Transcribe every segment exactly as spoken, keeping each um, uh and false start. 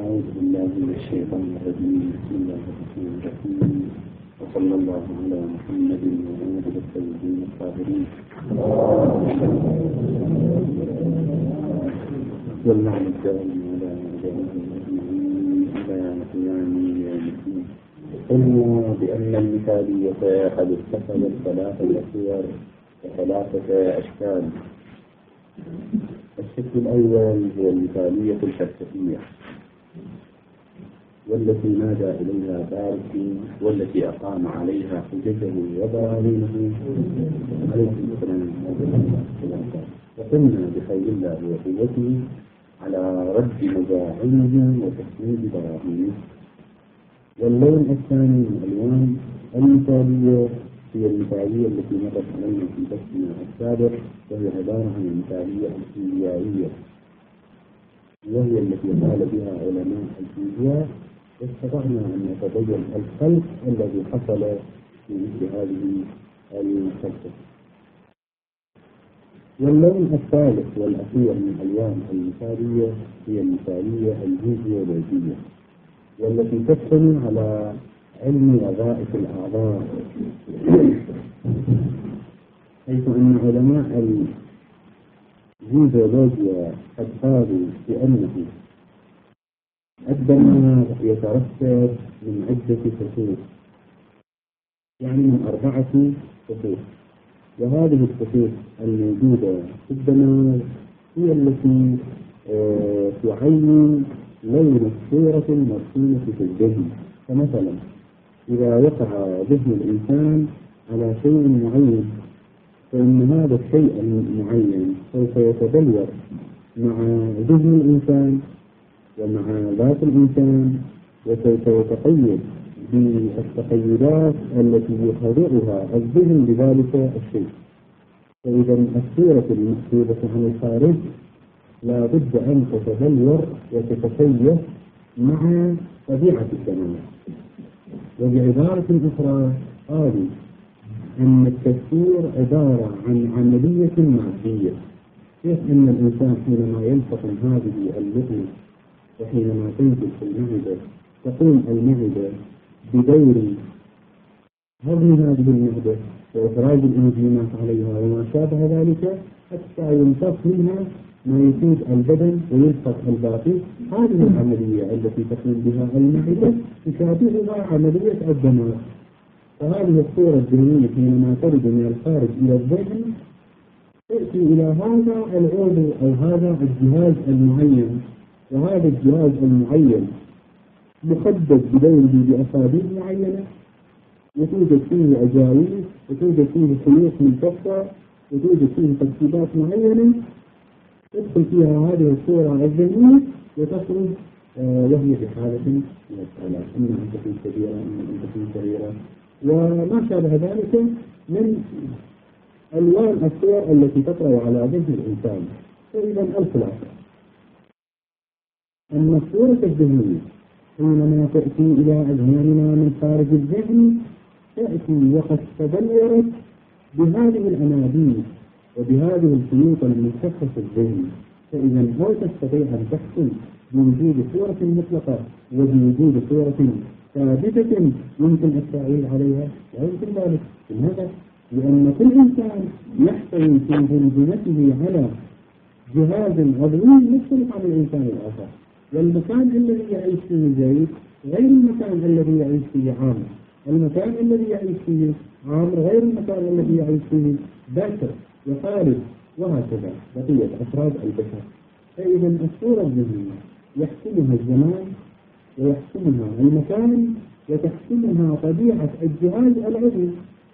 أعوذ بالله من الشيطان الرجيم. بسم الله الرحمن الرحيم. وصلى الله على محمد وآله الطيبين الطاهرين. واللعنة الدائم على أعدائهم أجمعين إلى قيام يوم الدين. قلنا بأن المثالية قد اتخذت ثلاثة صور وثلاثة أشكال. الشكل الأول هو المثالية الفلسفية، والتي نادى إليها باركي والتي أقام عليها حججه وبراهينه عليه السلام. وقمنا بخير الله وقوته على رد مزاعمه وتسويد براهينه. واللون الثاني من ألوان المثالية هي المثالية التي مرت علينا في بحثنا السابق، وهي عبارة عن المثالية الفيزيائية، وهي التي قال بها علماء الفيزياء، واستطعنا أن نتبين الخلق الذي حصل في مثل هذه الفلسفة. واللون الثالث والأخير من ألوان المثالية هي المثالية الفيزيولوجية، والتي تبتني على علم وظائف الأعضاء، حيث أن علماء الفيزيولوجيا قد قالوا بأنه الدماغ يتركب من عدة خطوط، يعني من أربعة خطوط، وهذه الخطوط الموجودة في الدماغ هي التي آه تعين لون الصورة المرسومة في الذهن. فمثلا إذا وقع ذهن الإنسان على شيء معين، فإن هذا الشيء المعين سوف يتبلور مع ذهن الإنسان ومع ذات الإنسان، وسوف يتقيد بالتقيدات التي يخضعها الذهن بذلك الشيء. فإذا الصورة المكتوبة عن الخارج لا بد أن تتبلور وتتكيف مع طبيعة الدماغ. وبعبارة أخرى قالوا أن التفسير عبارة عن عملية مادية، كيف أن الإنسان حينما يلتقم هذه اللقمة وحينما تنزل في المعدة تقوم المعدة بدور هضم هذه المعدة وإخراج الإنزيمات عليها وما شابه ذلك، حتى يمتص منها ما يفيد البدن ويلصق الباقي. هذه العملية التي تقوم بها المعدة تشابهها عملية الدماغ. فهذه الصورة الذهنية حينما ترد من الخارج إلى الذهن تأتي إلى هذا العضو أو هذا الجهاز المعين، وهذا الجهاز المعين محدد بدوره بأساليب معينة، وتوجد فيه أجاويد، وتوجد فيه خيوط ملتفة، وتوجد فيه ترتيبات معينة تدخل فيها هذه الصورة الذهنية وتخرج آه وهي في حالة من الحالات، إما أن تكون كبيرة إما أن تكون صغيرة وما شابه ذلك من ألوان الصور التي تطرأ على ذهن الإنسان. فإذا الخلاصة أن الصورة الذهنية حينما تأتي إلى أذهاننا من خارج الذهن تأتي وقد تبلورت بهذه الأنابيب وبهذه الخيوط الملتفة في الذهن. فإذا هل تستطيع أن تحكم بوجود صورة مطلقة وبوجود صورة ثابتة يمكن التعويل عليها؟ لا يمكن ذلك. لماذا؟ لأن كل إنسان يحتوي في ذنبته على جهاز عضوي مختلف عن الإنسان الآخر، والمكان الذي يعيش فيه زيد غير المكان الذي يعيش فيه عامر، المكان الذي يعيش فيه عامر غير المكان الذي يعيش فيه بكر وخالد، وهكذا بقية أفراد البشر. فإذا الصورة الذهنية يحكمها الزمان ويحكمها المكان وتحكمها طبيعة الجهاز العضوي.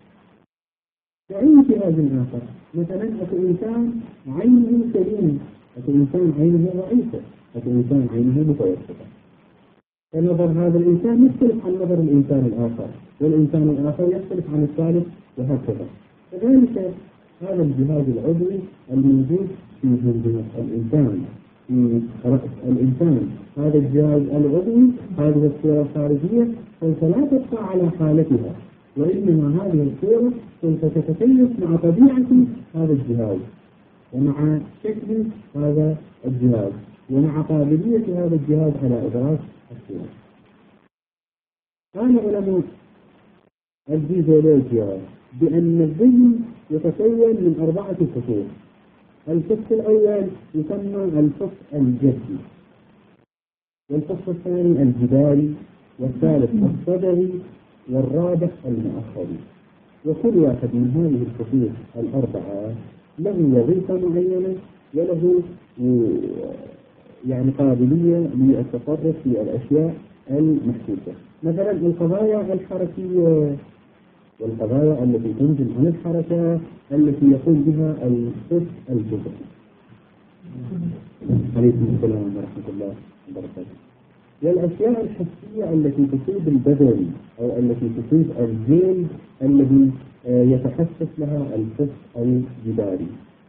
تعين جهاز آخر، مثلا أكو إنسان عينه سليمة، أكو إنسان عينه ضعيفة، أكو إنسان عينه متوسطة. فنظر هذا الإنسان يختلف عن نظر الإنسان الآخر، والإنسان الآخر يختلف عن الثالث، وهكذا. كذلك هذا الجهاز العضوي الموجود في جسم الإنسان في رأس الإنسان، هذا الجهاز العضوي هذه الصورة الخارجية سوف لا تبقى على حالتها، وإنما هذه الصورة سوف تتكيف مع طبيعة هذا الجهاز ومع شكل هذا الجهاز. ومع قابلية هذا الجهاز على إدراك الصور. قال علماء الفيزيولوجيا بأن الذهن يتكون من أربعة فصول. الفصل الأول يسمى الفصل الجسدي، والفصل الثاني الجداري، والثالث الصدري، والرابع المؤخري. وكل واحد من هذه الفصول الأربعة له وظيفة معينة وله يعني قابلية للتصرف في الأشياء المحسوسة. مثلا القضايا الحركية والقضايا التي تنجم عن الحركة التي يقوم بها الفصل الجزئي. عليكم السلام ورحمة الله وبركاته. والأشياء الحسية التي تصيب البدن أو التي تصيب الجلد الذي يتحسس لها الفصل الجداري.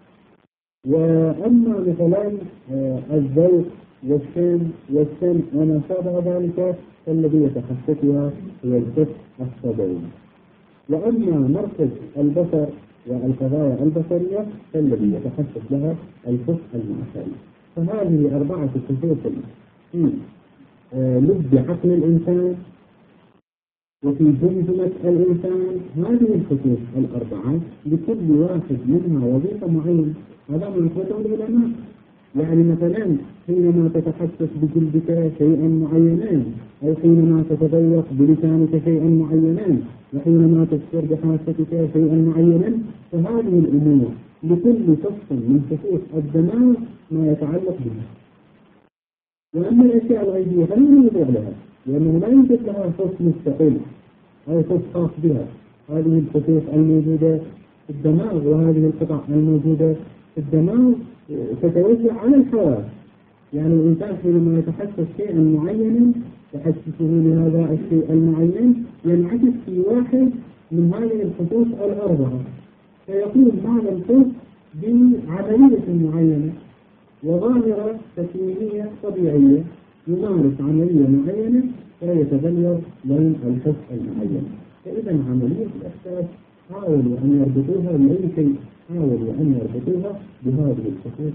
وأما مثلا الذوق والشم والسمع وما شابه ذلك فالذي يتحسسها هو الفصل الصدري. وأما مركز البصر والقضايا البصرية فالذي يتحسس لها الفصل المؤخري. فهذه أربعة فصول في لب عقل الإنسان وفي جمجمة الإنسان. هذه الفصول الأربعة لكل واحد منها وظيفة معينة. هذا من قدر العلماء. يعني مثلا حينما تتحسس بجلدك شيئا معينا، أو حينما تتذوق بلسانك شيئا معينا، وحينما تبصر بحاستك شيئا معينا، فهذه الأمور لكل فصل من فصول الدماغ ما يتعلق بها. وأما الأشياء الغيبية فلا يوجد لها، لأنه لا يوجد لها فصل مستقل أو فصل خاص بها. هذه الفصول الموجودة في الدماغ وهذه القطع الموجودة في الدماغ تتوزع على الحواس. يعني الإنسان حينما يتحسس شيئا معينا تحسسه لهذا الشيء المعين ينعكس في واحد من هذه الخطوط الأربعة، فيقوم هذا الفصل بعملية معينة وظاهرة تكوينية طبيعية، يمارس عملية معينة فيتغير لون الحس المعين. فإذا عملية الإحساس حاولوا أن يربطوها بأي شيء، حاولوا أن يربطوها بهذه الخطوط،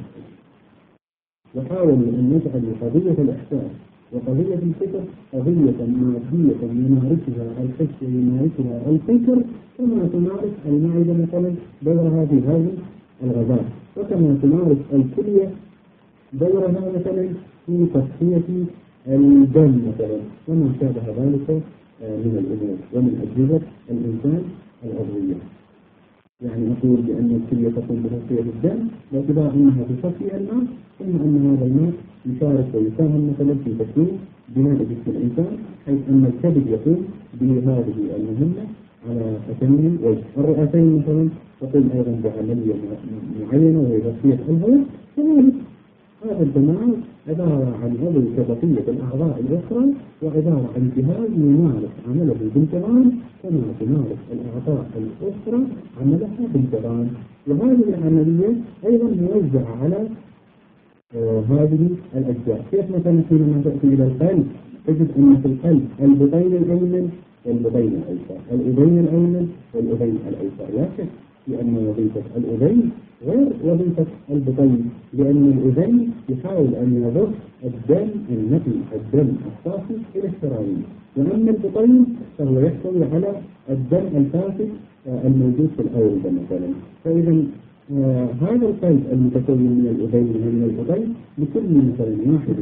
وحاولوا أن يجعلوا قضية الإحساس وقضية الفكر قضية مادية يمارسها الحس ويمارسها الفكر كما تمارس المعدة مثلا دورها في هذه الغذاء، وكما تمارس الكلية دورها مثلا في تصفية الدم مثلا، وما شابه ذلك من الأمور ومن أجهزة الإنسان العضوية. يعني نقول بأن الكلية تقوم بتصفية الدم باعتبار أنها تصفي الماء، ثم أن هذا الماء يشارك ويساهم مثلا في تكوين بناء جسم الإنسان، حيث أن الكبد يقوم بهذه المهمة على أكمل وجه. الرئتين مثلا تقوم أيضا بعملية معينة وهي تصفية الهواء. كذلك هذا الدماغ عبارة عن عضو كبقية الأعضاء الأخرى، وعبارة عن جهاز يمارس عمله بانتظام كما تمارس الأعضاء الأخرى عملها بانتظام. وهذه العملية أيضا موزعة على آه هذه الأجزاء. كيف مثلا حينما تأتي إلى القلب تجد أن في القلب البطين الأيمن والبطين الأيسر، الأذين الأيمن والأذين الأيسر. لا شك لأن وظيفة الأذين غير وظيفة البطين، لأن الأذين يحاول أن يضخ الدم النقي الدم الصافي إلى الشرايين، وأما البطين فهو يحتوي على الدم الفاسد الموجود في الأوردة مثلا. فإذا آه هذا القلب المتكون من الأذين ومن البطين لكل مثلا واحد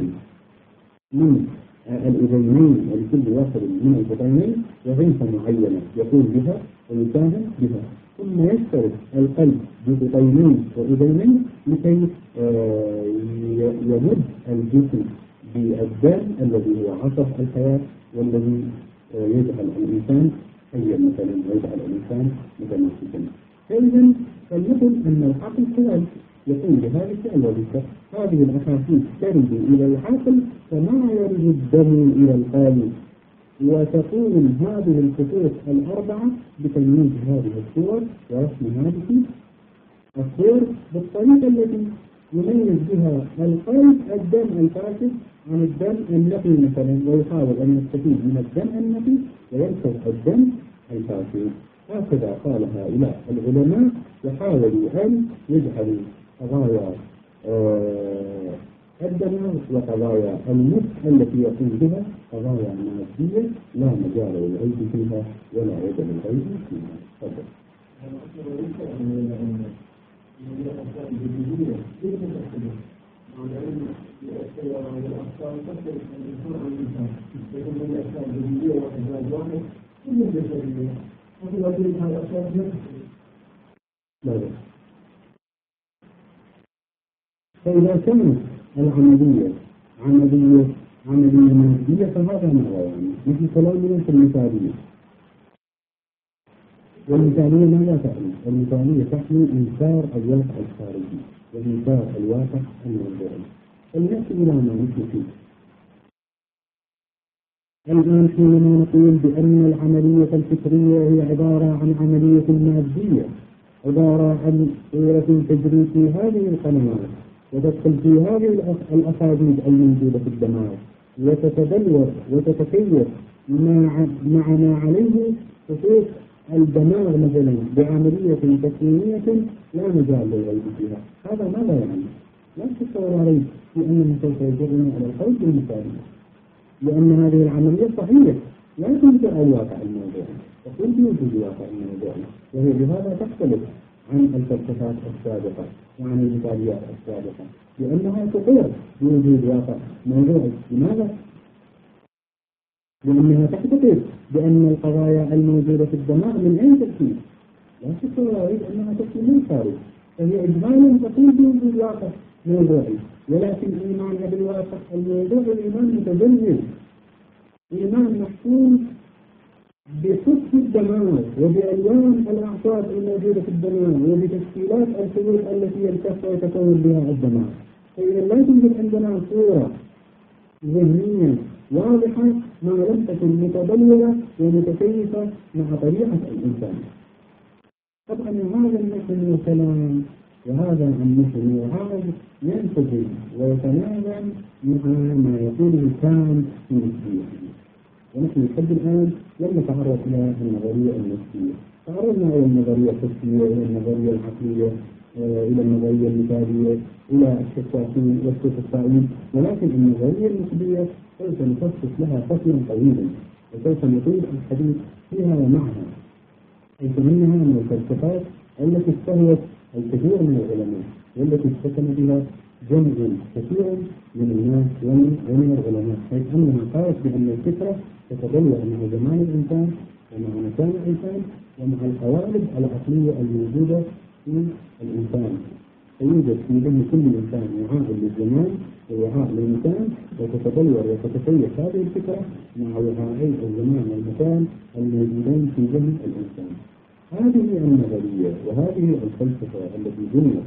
من آه الأذينين ولكل واحد من البطينين وظيفة معينة يقوم بها ويساهم بها. ثم يشترك القلب ببطينين وأذينين لكي آه يمد الجسم بالدم الذي هو عصب الحياة والذي آه يجعل الإنسان حيا مثلا ويجعل الإنسان متمسكا. فإذا فلنقل أن العقل كذلك يقوم بهذه الوظيفة. هذه الأحاسيس ترد إلى العقل كما يرد الدم إلى القلب، وتقوم هذه الخطوط الأربعة بتمييز هذه الصور ورسم هذه الصور بالطريقة التي يميز بها القلب الدم الفاسد عن الدم النقي مثلا، ويحاول أن يستفيد من الدم النقي وينشر الدم الفاسد. هكذا قال هؤلاء العلماء، وحاولوا أن يجعلوا قضايا آه الدماغ وقضايا المخ التي يقوم بها قضايا مادية لا مجال للعيب فيها ولا عيب للعيب فيها. تفضل. لا لا. فإذا كانت العملية عملية عملية مادية فهذا ماذا يعني؟ مثل كلامنا في المثالية. والمثالية ماذا تعني؟ المثالية تعني إنكار الواقع الخارجي وإنكار الواقع الموضوعي. فلنأتي إلى ما نحن فيه. الآن حينما نقول بأن العملية الفكرية هي عبارة عن عملية مادية، عبارة عن صورة تجري في هذه القنوات وتدخل في هذه الأخاديد الموجودة في الدماغ وتتبلور وتتكيف مع مع ما عليه خصوص الدماغ مثلا بعملية تكوينية لا مجال للعيب فيها. هذا ماذا يعني؟ لا شك ولا ريب في أنه سوف يجرنا على القول بالمثالية، لأن هذه العملية صحيحة لا تنكر الواقع الموضوعي، تقول بوجود الواقع الموضوعي، وهي بهذا تختلف عن الفلسفات السابقة وعن المثاليات السابقة، لأنها تقر بوجود واقع موضوعي. لماذا؟ لأنها تعتقد بأن القضايا الموجودة في الدماغ من أين تأتي؟ لا شك ولا ريب أنها تأتي من الخارج، فهي إجمالا تقول بوجود واقع موضوعي، ولكن إيمانها بالواقع الموضوعي إيمان متجمد، إيمان محكوم بصدق الدماغ وبألوان الأعصاب الموجودة في الدماغ وبتشكيلات الخيوط التي يلتف ويتكون بها الدماغ. فإذا لا توجد عندنا صورة ذهنية واضحة ما لم تكن متبلورة ومتكيفة مع طبيعة الإنسان. طبعا هذا النحو والكلام وهذا النحو وهذا ينتج ويتناغم مع ما يقوله كانت في نفسه. ونحن لحد الآن لم نتعرض إلى النظرية النفسية، تعرضنا إلى النظرية الحسية، إلى النظرية العقلية، إلى النظرية المثالية، إلى الشكاكين والسوفسطائيين، ولكن النظرية النسبية سوف نخصص لها فصلا طويلا وسوف نطيل الحديث فيها ومعها، حيث أنها من الفلسفات التي استهوت الكثير من العلماء والتي استكن بها جمع كثير من الناس ومن العلماء، حيث أنها قالت بأن الفكرة تتبلور مع زمان الإنسان ومع مكان الإنسان ومع القوالب العقلية الموجودة في الإنسان. فيوجد في ذهن كل إنسان وعاء للزمان ووعاء للمكان، وتتبلور وتتكيف هذه الفكرة مع وعاءي الزمان والمكان الموجودين في ذهن الإنسان. هذه النظرية وهذه الفلسفة التي بنيت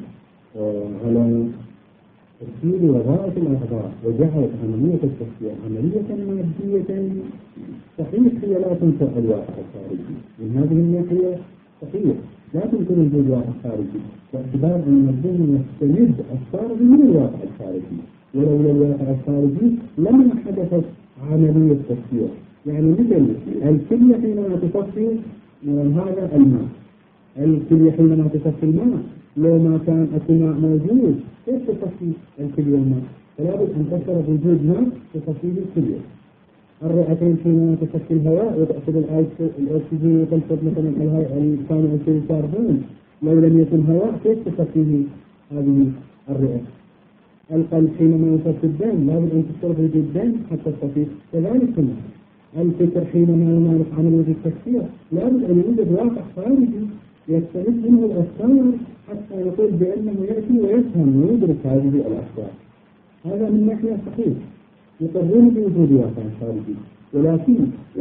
على تفسير وظائف الأعضاء وجعلت عملية التفسير عملية مادية، صحيح هي لا تنكر الواقع الخارجي من هذه الناحية، صحيح لا تنكر وجود واقع خارجي باعتبار أن الذهن يستمد الصارم من الواقع الخارجي، ولولا الواقع الخارجي لما حدثت عملية تفسير. يعني مثل الكلية حينما تصفي هذا الماء، الكلية حينما تصفي الماء لو ما كان الماء موجود كيف تصفي الكلية الماء؟ فلا بد أن تشعر بوجود ماء تصفيه الكلية. الرئتين حينما تصفي الهواء وتأخذ الأكسجين وتنشط مثلا الثاني الكربون، لو لم يكن هواء كيف تصفيه هذه الرئة؟ القلب حينما يصفي الدم لا بد أن تشعر بوجود الدم حتى تصفيه. كذلك الفكر حينما يمارس عملية التفسير لا بد أن يوجد واقع خارجي يستمد منه الأفكار حتى يقول بأنه يأتي ويفهم ويدرك هذه الأفكار. هذا من ناحية صحيح يقرون بوجود واقع خارجي، ولكن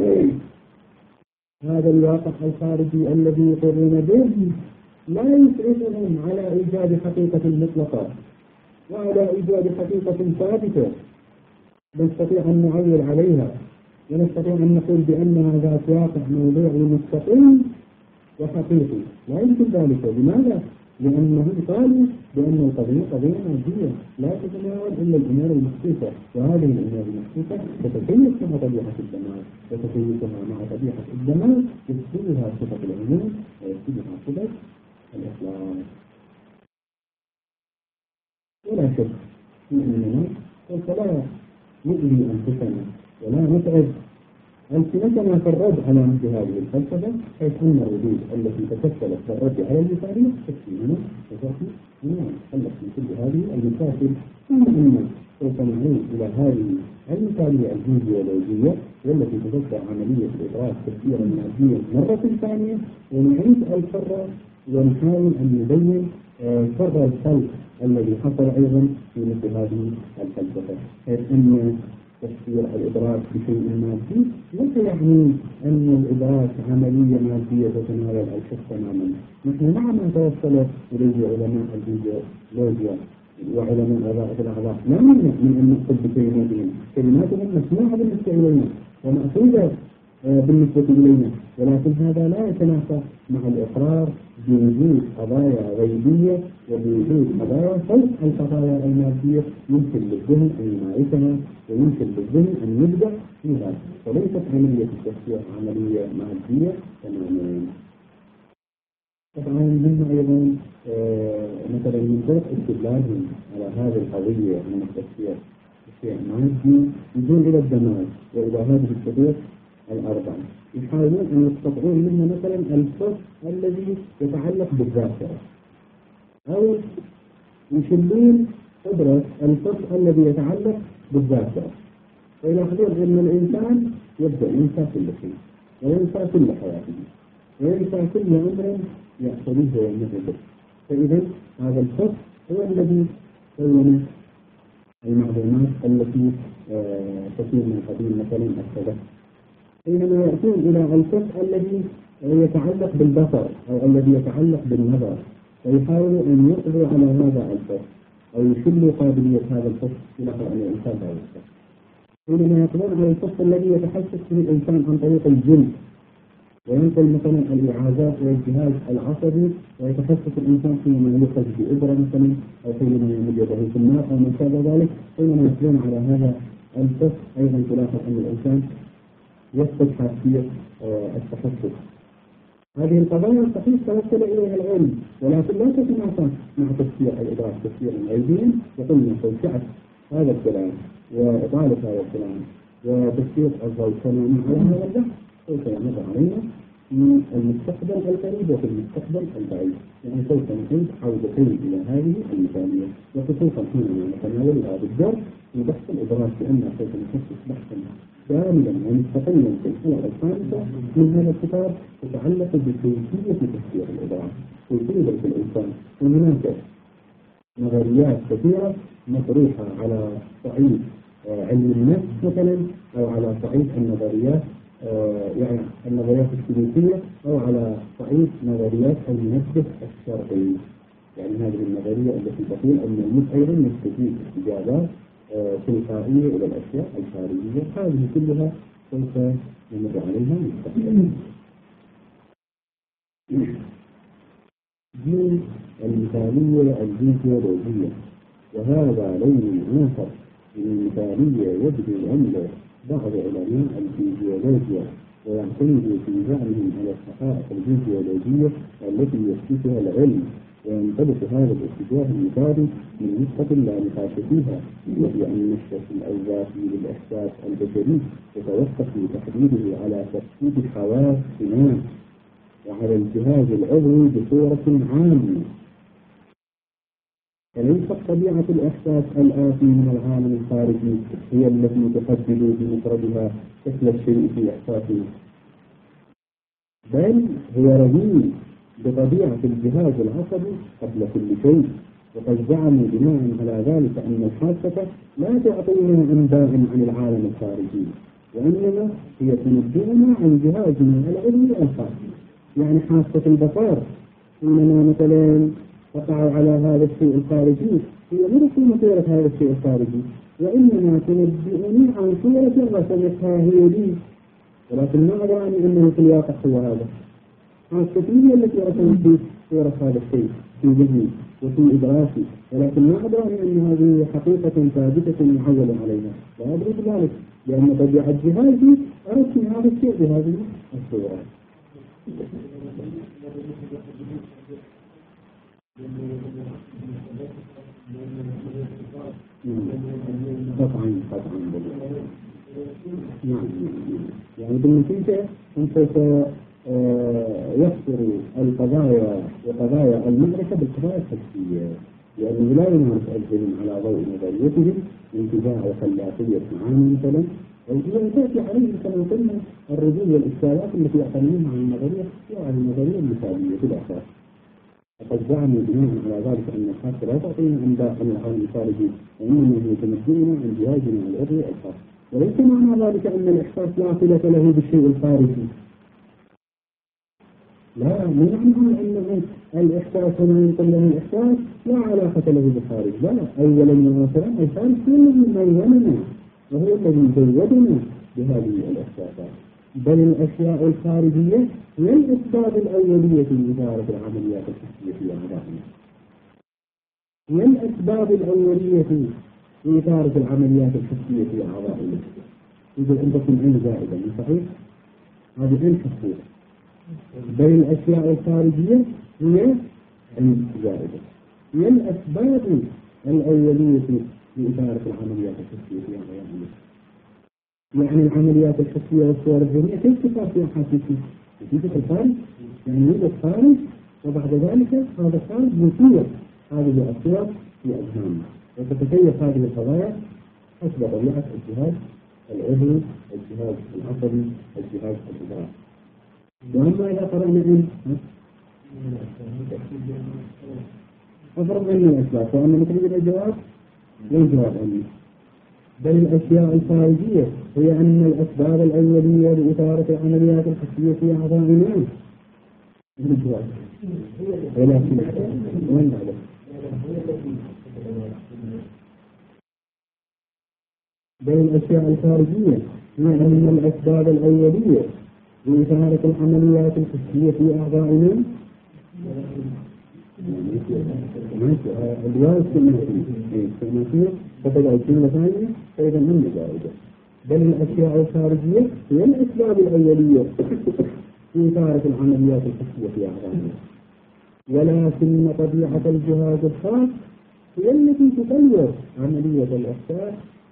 هذا الواقع الخارجي الذي يقرون به لا يسعفهم على إيجاد حقيقة مطلقة وعلى إيجاد حقيقة ثابتة نستطيع أن نعول عليها ونستطيع أن نقول بأنها ذات واقع موضوعي مستقل وحقيقي. لا يمكن ذلك. لماذا؟ لأنهم قالوا بأن القضية قضية مادية لا تتناول إلا الأمور المخصوصة، وهذه الأمور المخصوصة تتكيف مع طبيعة الدماغ وتتكيفها مع طبيعة الدماغ يفسدها صفة العموم ويفسدها صفة الإخلاص. ولا شك في أننا سوف لا نؤذي أنفسنا ولا نتعب ألسنتنا في الرد على مثل هذه الفلسفة، حيث أن الردود التي تشكلت في الرد على المثالية تكفي هنا وتكفي هنا تخلص من كل هذه المشاكل. ثم أن سوف نعود إلى هذه المثالية الفيزيولوجية والتي تتبع عملية الإدراك تفسيرا ماديا مرة ثانية، ونعيد الفرة ونحاول أن نبين سر الخلق الذي حصل أيضا في مثل هذه الفلسفة، حيث أن تفسير الإدراك بشيء مادي ليس يعني أن الإدراك عملية مادية تتناول الحس تماما. نحن مع ما توصل إليه علماء الفيزيولوجيا وعلماء وظائف الأعضاء لا نمنع من أن نقصد بكلماتهم، كلماتهم مسموعة بالنسبة إلينا ومأخوذة بالنسبة إلينا، ولكن هذا لا يتنافى مع الإقرار بوجود قضايا غيبية وبوجود قضايا فوق القضايا المادية يمكن للذهن أن يمارسها ويمكن للذهن أن يبدع فيها، وليست عملية التفسير عملية مادية تماما. طبعا هم أيضا آه مثلا من طرق استدلالهم على هذه القضية من التفسير الشيء مادي يجون إلى الدماغ وإلى هذه الطرق الأربعة، يحاولون أن يستطيعون منها مثلا الفصل الذي يتعلق بالذاكرة، أو يشلون قدرة الفصل الذي يتعلق بالذاكرة، ويلاحظون أن الإنسان يبدأ ينسى كل شيء وينسى كل حياته وينسى كل أمر يحصله وينهضه. فإذا هذا الفصل هو الذي كون المعلومات التي آه تكون من قبيل مثلا التذكر. حينما يأتون إلى الفصل الذي يتعلق بالبصر أو الذي يتعلق بالنظر، فيحاولوا أن يقضوا على هذا الفصل أو يشلوا قابلية هذا الفصل إلى أن الإنسان لا يستطيع. حينما يقضون على الفصل الذي يتحسس به الإنسان عن طريق الجن وينقل مثلا الإعازات والجهاز العصبي، ويتخصص الإنسان حينما يؤخذ بإبرة مثلا أو حينما يمد يده في النار أو ما شابه ذلك. حينما يقضون على هذا الفصل أيضا تلاحظ أن الإنسان يفقد حاسية التحسس. هذه القضايا صحيح توصل إليها العلم، ولكن لا تتنافى مع تفسير الإدراك تفسيرا علميا. وقلنا توسعة هذا الكلام وإطالة هذا الكلام وتفسير الكلام على هذا البحث سوف يمر علينا في المستقبل القريب وفي المستقبل البعيد، يعني سوف نعيد عودتين إلى هذه المثالية، وخصوصا حينما نتناول هذا الدرس في بحث الإدراك، لأن سوف نخصص بحثا كاملا ومستقلا في الحلقة الخامسة من هذا الكتاب تتعلق بكيفية تفسير الإدراك، كيفية الإنسان. وهناك نظريات كثيرة مطروحة على صعيد علم النفس مثلا، أو على صعيد النظريات آه يعني النظريات السلوكية، أو على صعيد نظريات المنبه الشرعي. يعني هذه النظرية التي تقول أن المخ أيضا يستجيب استجابات آه تلقائية إلى الأشياء الخارجية. هذه كلها سوف نمر عليها مستقبلا. دين المثالية الفيزيولوجية، وهذا لون آخر من المثالية يبدو عند بعض علماء الفيزيولوجيا، ويعتمد في زعمهم على الحقائق الفيزيولوجية التي يثبتها العلم، وينطبق هذا الاتجاه المثالي من نقطة لا نقاش فيها، وهي أن الشكل الذاتي للإحساس البشري يتوقف في تحديده على ترتيب الحواس الناس وعلى الجهاز العضوي بصورة عامة، فليست طبيعة الإحساس الآتي من العالم الخارجي هي التي تحدد بمفردها شكل الشيء في إحساسه، بل هو رهين بطبيعة الجهاز العصبي قبل كل شيء. وقد زعموا بناء على ذلك أن الحاسة لا تعطينا أنباء عن العالم الخارجي، وإنما هي تنبئنا عن جهازنا العلمي الخارجي. يعني حاسة البصر حينما مثلا تقع على هذا الشيء الخارجي هي ليست صورة هذا الشيء الخارجي، وإنما تنبئني عن صورة رسمتها هي لي، ولكن ما أدراني أنه في الواقع هو هذا. حاستي هي التي رسمت في صورة هذا الشيء في ذهني وفي إدراكي، ولكن ما أدراني أن هذه حقيقة ثابتة معولة عليها، لا أدري بذلك، لأن طبيعة جهازي أرسم هذا الشيء بهذه الصورة. قطعا قطعا نعم. يعني بالنتيجة أنت يحصر القضايا وقضايا المعرفة بالقضايا الحسية، لأنه لا يمارس العلم على ضوء نظريتهم انتزاع وخلافية معاني مثلا، أو تأتي عليه كما قلنا الردود والإشكالات التي يعتمدونها عن النظرية وعن النظرية المثالية في الأساس. وقد زعموا بناء على ذلك أن الحاسة لا تعطينا أنباء عن العالم الخارجي، وإنما هي تمثلنا عن جهازنا العضوي الخاص، وليس معنى ذلك أن الإحساس لا صلة له بالشيء الخارجي. لا، مو معنى أن الإحساس وما ينقل له الإحساس لا علاقة له بالخارج، لا. أولا وآخرا الخارج هو الذي ميزنا وهو الذي زودنا بهذه الإحساسات، بل الأشياء الخارجية هي الأسباب الأولية لإدارة العمليات الحسية في أعضائنا، هي الأسباب الأولية لإدارة العمليات الحسية في أعضائنا. إذا عندكم علم زائدة صحيح؟ هذه علم حسية، بل الأشياء الخارجية هي علم زائدة، هي الأسباب الأولية لإدارة العمليات الحسية في أعضائنا. يعني العمليات الحسية والصور الذهنية كيف تصار في أحاسيسنا؟ نتيجة الخارج، يعني يوجد خارج وبعد ذلك هذا الخارج يصير هذه الصور في أذهاننا، وتتكيف هذه القضايا حسب طبيعة الجهاز العضوي، الجهاز العصبي، الجهاز الإدراكي. وأما إذا قرأنا إن أفرض أن الأسباب وأن نتريد الجواب والجواب أنه بل الأشياء الخارجية هي أن الأسباب الأولية لإثارة العمليات الحسية في أعضائنا. الجواب ولكن وين هذا؟ بل الأشياء الخارجية هي أن الأسباب الأولية لإثارة العمليات الحسية في أعضائنا. الجواب السماسية فتبع الكلمة ثانية فإذا من زائدة. بل الأشياء الخارجية هي الأسباب الأولية في إثارة العمليات الحسية في أعضائنا، ولكن طبيعة الجهاز الخاص هي التي تغير عملية الإحساس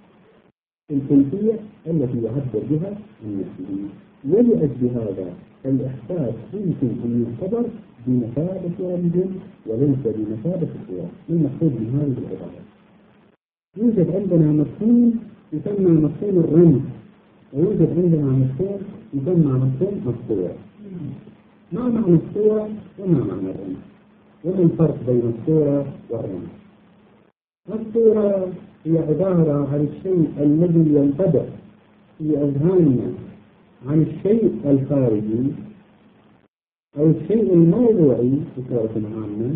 الكيفية التي يعبر بها عن نفسه. ولأجل هذا الإحساس يمكن أن يعتبر بمثابة رمز وليس بمثابة صورة. المقصود من هذه العبارة يوجد عندنا مفهوم يسمى مفهوم الرمز، ويوجد عندنا مفهوم يسمى مفهوم الصورة. ما معنى الصورة وما معنى الرمز؟ وما الفرق بين الصورة والرمز؟ الصورة هي عبارة عن الشيء الذي ينطبع في أذهاننا عن الشيء الخارجي أو الشيء الموضوعي بصورة عامة،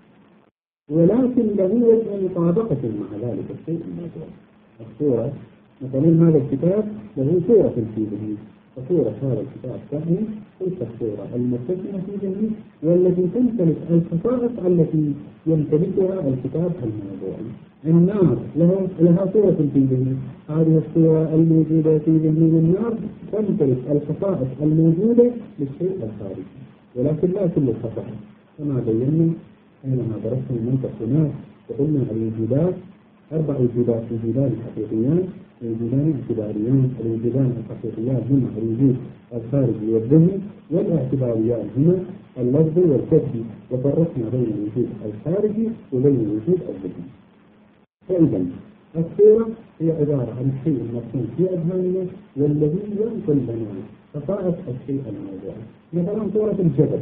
ولكن له وجه مطابقة مع ذلك الشيء الموضوعي. الصورة مثلا هذا الكتاب له صورة في ذهني، فصورة هذا الكتاب تعني تلك الصورة المرتسمة في ذهني والتي تمتلك الخصائص التي يمتلكها الكتاب الموضوعي. النار له لها صورة في ذهني، هذه الصورة الموجودة في ذهني النار تمتلك الخصائص الموجودة للشيء الخارجي، ولكن لا كل الخصائص. كما بينا حينما درسنا المنطق هناك وقلنا الوجودات أربع وجودات: وجودان حقيقيان، وجودان اعتباريان. الوجودان الحقيقيان هما الوجود الخارجي والذهني، والاعتباريان هما اللفظي والكسبي، وفرقنا بين الوجود الخارجي وبين الوجود الذهني. فإذا الصورة هي عبارة عن الشيء المرسوم في أذهاننا والذي ينقل لنا خصائص الشيء الموضوعي. مثلا صورة الجبل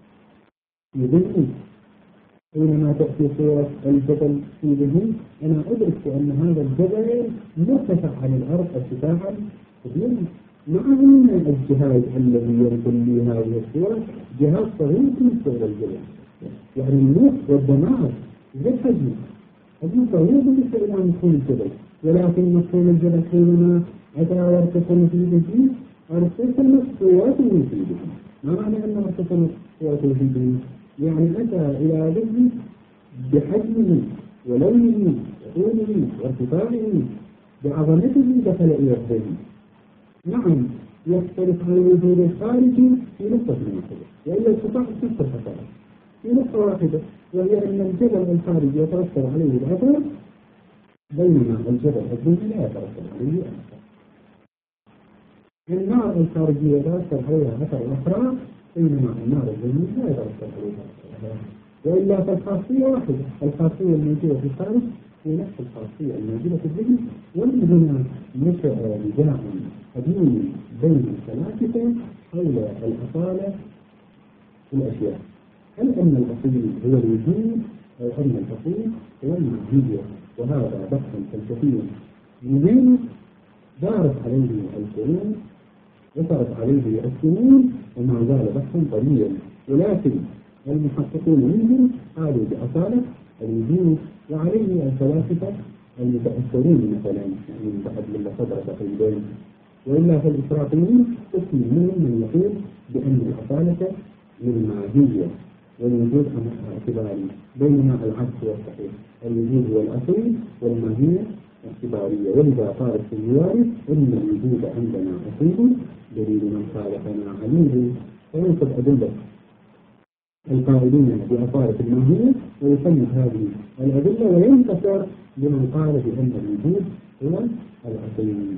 في ذهني، حينما تأتي صورة الجبل في ذهني أنا أدرك أن هذا الجبل مرتفع عن الأرض ارتفاعا كبيرا، مع أن الجهاز الذي ينقل لي هذه الصورة جهاز صغير من صورة الجبل، يعني المخ والدماغ غير حجمه حجمه صغير بالنسبة إلى مفهوم الجبل، ولكن مفهوم الجبل حينما أتى وارتسم في ذهني ارتسمت صورته في ذهني. ما معنى أنه ارتسمت صورته في ذهني؟ يعني أتى إلى ذهني بحجمه ولونه وطوله وارتفاعه بعظمته دخل إلى الذهن. نعم يختلف عن الوجود الخارجي في نقطة واحدة، وإلا استطاع نفس الخصائص، في نقطة واحدة، وهي أن الجبل الخارجي يترتب عليه الأثر، بينما الجبل الدنيا لا يترتب عليه أثر. النار الخارجية يترتب عليها أثر أخرى، بينما النار الدنيا لا يترتب عليها أثر. وإلا فالخاصية واحدة، الخاصية الموجودة في الخارج هي نفس الخاصية الموجودة في الذهن. ومن نشأ نزاع قديم بين الفلاسفة حول الأصالة في الأشياء، هل أن الأصيل هو الوجود أو أن الأصيل هو الماهية؟ وهذا بحث فلسفي مهم دارت عليه القرون وصارت عليه السنين، وما زال بحثا طويلا. ولكن المحققون منهم قالوا بأصالة الوجود، وعليه الفلاسفة المتأثرون مثلا يعني بعد من صدر تقريبا. وإلا فالإفراطيين قسم منهم من يقول بأن الأصالة للماهية والوجود اعتباري، بينما العكس هو الصحيح، الوجود هو الأصيل والماهية اعتبارية. ولذا قال السيواري إن الوجود عندنا أصيل دليل من خالفنا عليه، فينصب أدلة القائلين بأصالة الماهية ويصنف هذه الأدلة وينتصر لمن قال بأن الوجود هو الأصيل.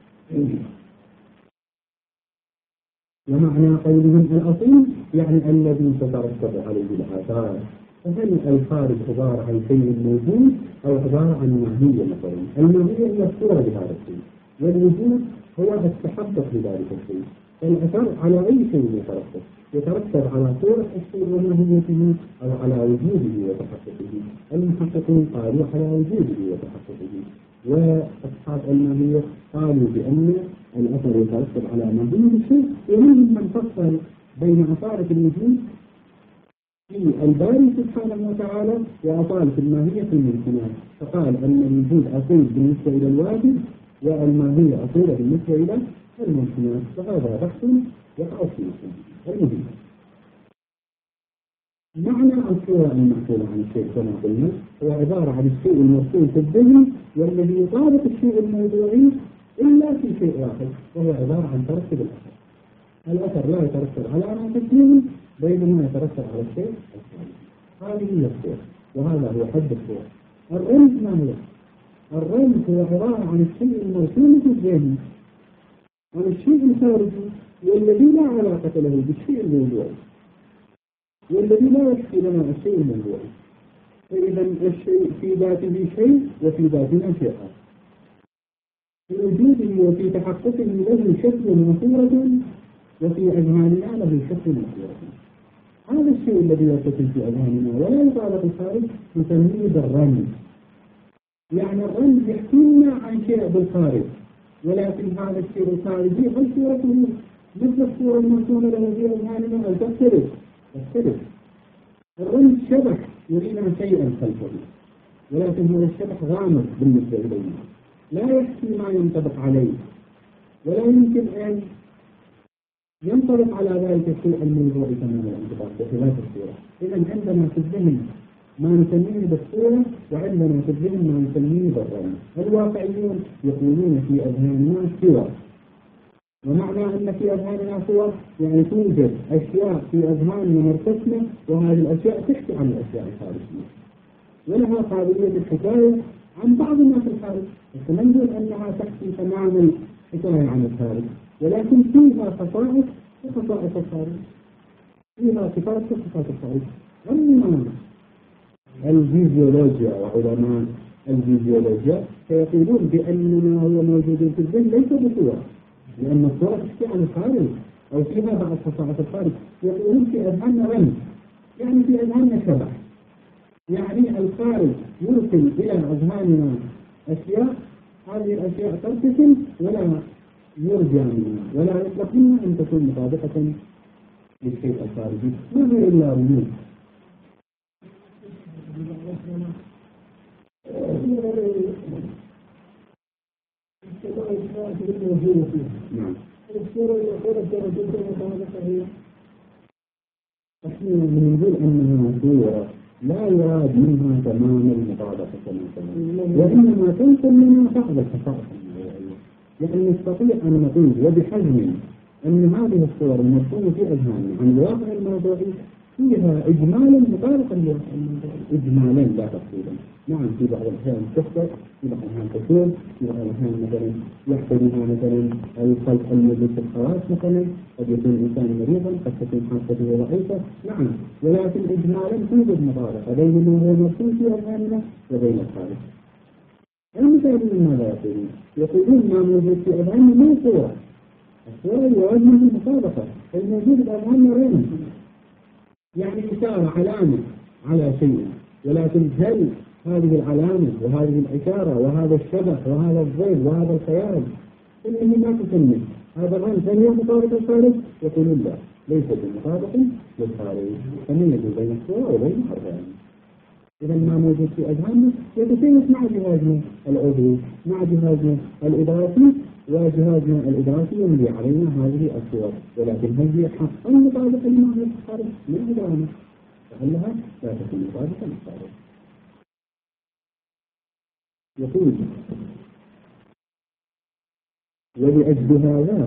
ومعنى قولهم الأصيل يعني الذي تترتب عليه الآثار. فهل الخارج عبارة عن شيء موجود أو عبارة عن ماهية مثلا؟ الماهية هي الصورة لهذا الشيء، والوجود هو التحقق لذلك الشيء. فالأثر على أي شيء يترتب؟ يترتب على صورة الشيء وماهيته أو على وجوده وتحققه. المحققون قالوا على وجوده وتحققه، وأصحاب الماهية قالوا بأن الأثر يترتب على ماهية الشيء. ومنهم من فصل بين أصالة الوجود في الباري سبحانه وتعالى وأصالة الماهية في الممكنات، فقال أن الوجود أصيل بالنسبة إلى الواجب والماهية أصيلة بالنسبة إلى الممكنات. فهذا بحث يقع فيه المهم. معنى الصورة المحصولة عن الشيء كما قلنا هو عبارة عن الشيء المرسول في الذهن والذي يطابق الشيء الموضوعي إلا في شيء واحد، وهو عبارة عن ترتب الأثر. الأثر لا يترتب على ما في الذهن بينما يترتب على الشيء الخارجي. هذه هي الصورة، وهذا هو حد الصورة. الرمز ما هو؟ الرمز هو عبارة عن الشيء المرسول في الذهن عن الشيء الخارجي والذي لا علاقة له بالشيء الموضوعي، والذي لا يكفي لنا الشيء الموضوعي. فإذا الشيء في ذاته شيء وفي ذاتنا شيء آخر، في وجوده وفي تحققه له شكل وصورة وفي أذهاننا له شكل وصورة. هذا الشيء الذي يتصل في أذهاننا ولا يطابق الخارج نسميه بالرمز. يعني الرمز يحكي لنا عن شيء بالخارج، ولكن هذا الشيء الخارجي هل صورته مثل الصورة المرسومة له في أذهاننا أو تختلف؟ تختلف. الرمز شبح يرينا شيئا خلفه، ولكن هو الشبح غامض بالنسبة إلينا، لا يحكي ما ينطبق عليه، ولا يمكن أن ينطبق على ذلك الشيء الموضوعي تماما الانطباق بخلاف الصورة. إذا عندنا في الذهن ما نسميه بالصورة، وعندنا في الذهن ما نسميه بالرمز. الواقعيون يقولون في أذهاننا صور، ومعنى أن في أذهاننا صور يعني توجد أشياء في أذهاننا مرتسمة، وهذه الأشياء تحكي عن الأشياء الخارجية ولها قابلية الحكاية عن بعض ما في الخارج، بس ما نقول أنها تحكي تماما حكاية عن الخارج، ولكن فيها خصائص وخصائص الخارج، فيها صفات وصفات الخارج. أما الفيزيولوجيا وعلماء الفيزيولوجيا فيقولون بأن ما هو موجود في الذهن ليس بصورة، لأن الصورة تحكي عن الخارج أو فيها بعض خصائص الخارج. يقولون في أذهاننا رمز، يعني في أذهاننا شبح، يعني الخارج يرسل إلى أذهاننا أشياء، هذه الأشياء ترتسل ولا يرجى منها ولا يطلق منها أن تكون مطابقة للشيء الخارجي، ما هي إلا رموز. نعم. الصورة الأخيرة كانت جدا مطابقة هي نحن نقول أنها صورة لا يراد منها تمام المطابقة تماما، وإنما تنقل لنا بعض الخصائص. يعني نستطيع أن نقول وبحجم أن هذه الصور المرسومة في أذهاننا عن الواقع الموضوعي فيها إجمالا مطابقا إجمالا لا تفصيلا. نعم في بعض الأحيان تخطئ، في بعض الأحيان تصير، في بعض الأحيان مثلا يحتويها مثلا الخلق الموجود في الخواص مثلا، قد يكون الإنسان مريضا، قد تكون حاسته ضعيفة، نعم، ولكن إجمالا توجد مطابقة بين ما هو مرسوم في أذهاننا وبين الخالق. المثاليين ماذا يقولون؟ يقولون ما موجود في أذهاننا مو صورة، الصورة يوازن المطابقة، الموجود في أذهاننا رمز، يعني إشارة علامة على شيء، ولكن هل هذه العلامة وهذه الإشارة وهذا الشبه وهذا الضيف وهذا الخيال إنه ما تسمى هذا الرمز هل هو مطابق الخارج؟ يقولون لا، ليس بمطابق للخارج، فميز بين الصورة وبين الأذهان. إذا ما موجود في أذهاننا يتسيس مع جهازنا العضوي، مع جهازنا الإدراكي، وجهازنا الإدراكي يملي علينا هذه الصور، ولكن هل هي حقا مطابقة لما هي الخارج؟ من أدرانا، فعلها لا تكون مطابقة للخارج. يقول ولأجل هذا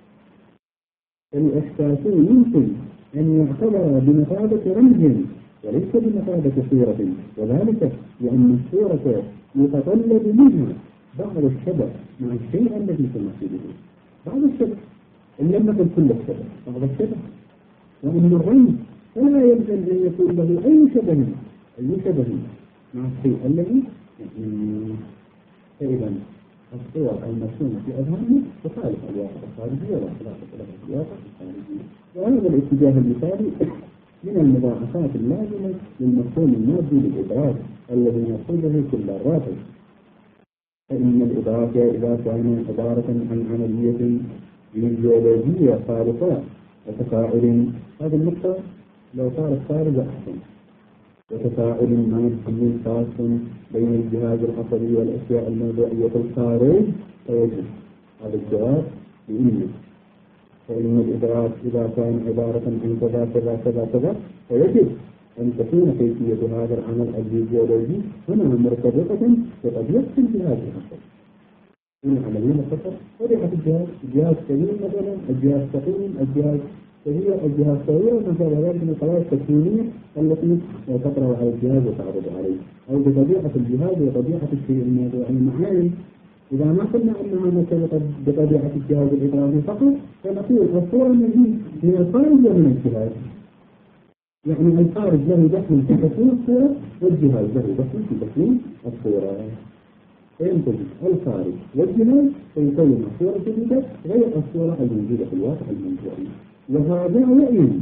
الإحساس يمكن أن يعتبر بمثابة رمز وليس بمثابة صورة، وذلك لأن الصورة يتطلب منها بعض الشبه مع الشيء الذي تمثله، بعض الشبه إن لم نقل كل الشبه، بعض الشبه، وأن الرمز فلا يلزم أن يكون له أي شبه أي شبه مع الشيء الذي يعني. فإذا الصور المرسومة في أذهاننا تخالف الواقع الخارجي ولا تخالف الواقع الخارجي، وهذا الاتجاه المثالي من المضاعفات اللازمة للمفهوم المادي للإدراك الذي نرصده كل الرافض. فإن الإدراك إذا كان عبارة عن عملية فيزيولوجية خارقة وتفاعل، هذه النقطة لو صارت خارجة أحسن، وتفاعل مادي خاص بين الجهاز العصبي والأشياء الموضوعية الخارج فيجب هذا الجواب بإنه. فإن الإدراك إذا كان عبارة عن كذا كذا كذا كذا فيجب أن تكون كيفية هذا العمل الفيزيولوجي هنا مرتبطة بطبيعة الجهاز العصبي. من عملية مختصر طبيعة الجهاز، الجهاز كبير مثلا، الجهاز ثقيل، الجهاز كبير، الجهاز صغير، ومن ذلك من الخلايا التكوينية التي تطرأ على الجهاز وتعرض عليه، أو بطبيعة الجهاز وطبيعة الشيء الموضوعي معين. إذا ما قلنا أنها مرتبطة بطبيعة الجهاز الإدراكي فقط فنقول الصورة التي من الخارج ومن الجهاز، يعني الخارج له دخل في تكوين الصورة والجهاز له دخل في تكوين الصورة، فينتج الخارج والجهاز فيكون الصورة جديدة غير الصورة الموجودة في الواقع الموضوعي. وهذا يعين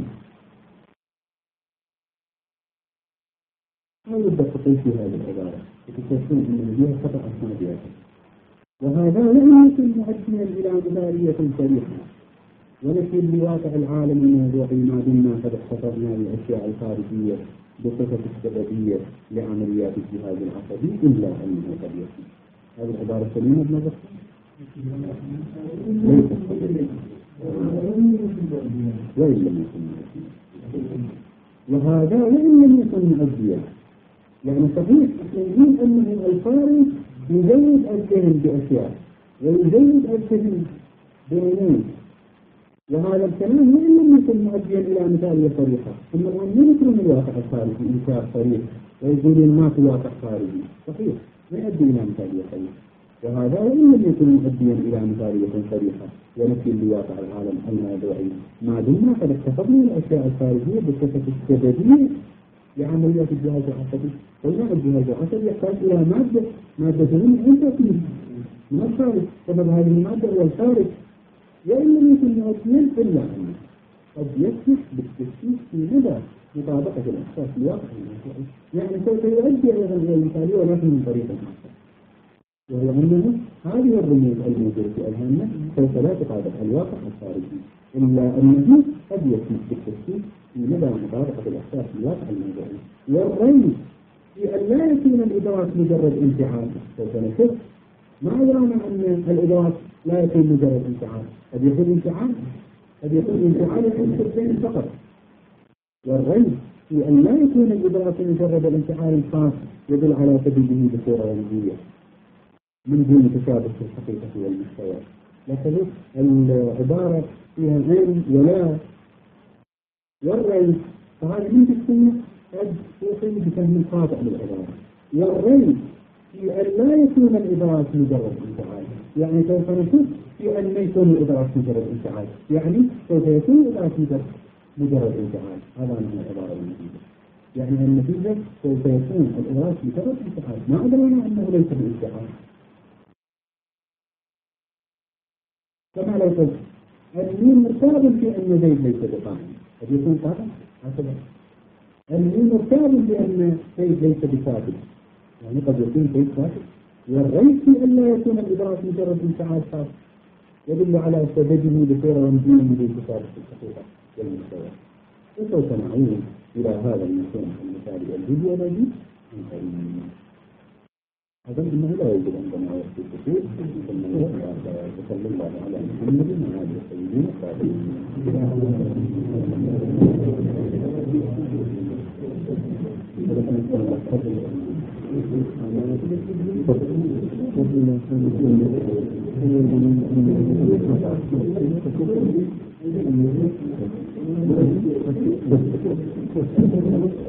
حاول الدقيق في هذه العبارة وتكتشفون أن فيها خطأ أسماء، وهذا لا يمكن مؤديا إلى مثالية صريحة ونفي لواقع العالم الموضوعي ما دمنا قد اختصرنا الأشياء الخارجية بصفة السببية لعمليات الجهاز العصبي إلا أنه قد يكون. هذه العبارة سليمة بنظركم؟ ليست وإن لم يكن مؤديا، وهذا وإن لم يكن مؤديا، يعني صحيح نقول أنه الخارج يزود الفهم بأشياء ويزود الفهم بأمور، وهذا الكلام وإن لم يكن مؤديا إلى مثالية صريحة. ثم الآن يذكر من الواقع الخارجي إنكار صريح ويقولون ما في واقع خارجي، صحيح لا يؤدي إلى مثالية صريحة، وهذا وإن لم يكن مؤديا إلى مثالية صريحة ونفي لواقع العالم الموضوعي ما دمنا قد اختصرنا الأشياء الخارجية بصفة السببية لعمليات الجهاز العصبي. قلنا الجهاز العصبي يحتاج إلى مادة مادة من تكوين من الخارج، سبب هذه المادة هو الخارج، وإن لم يكن مؤديا إلا أنه قد يسمح بالتشكيك في مدى مطابقة الإحساس لواقع الموضوعي، يعني سوف يؤدي أيضا إلى المثالية ولكن من طريقة أخرى، وهو أنه هذه الرموز الموجودة في أذهاننا سوف لا تطابق الواقع الخارجي، إلا أنه قد يسمح بالتشكيك في مدى مطابقة الإحساس لواقع الموضوعي. والرمز في أن لا يكون الإدراك مجرد انفعال، سوف نشوف ما أدرانا أن الإدراك لا يكون مجرد انفعال، قد يكون انفعال قد يكون انفعال الحسين فقط. والرمز في أن لا يكون الإدراك مجرد الانفعال الخاص يدل على سبيله بصورة رمزية من دون تشابه في الحقيقة والمستوى. لكن العبارة فيها عين ولا، والرمز فهذا من تصير قد توصل بفهم خاطئ للعبارة. والريب في أن لا يكون الإدراك مجرد انفعال، يعني سوف نشوف في أن لا يكون الإدراك مجرد انفعال، يعني سوف يكون الإدراك مجرد انفعال. هذا من العبارة المفيدة، يعني النتيجة سوف يكون الإدراك مجرد انفعال، ما أدرينا أنه ليس بانفعال. كما لو قلت الميم مرتاب في أن زيد ليس بقائم، قد يكون قائم هكذا. الميم مرتاب بأن زيد ليس بكاتب، يعني قد يكون زيد كاتب. والريب في أن لا يكون الإدراك مجرد انفعال خاص يدل على سببه بصورة ومدينه بالكتاب في الحقيقة والمستوى. وسوف نعود إلى هذا المثال المثالي الفيديولوجي من قريب. أظن أنه لا يوجد عندنا وقت كثير، وصلى الله على محمد وعلى سيدنا الصالحين.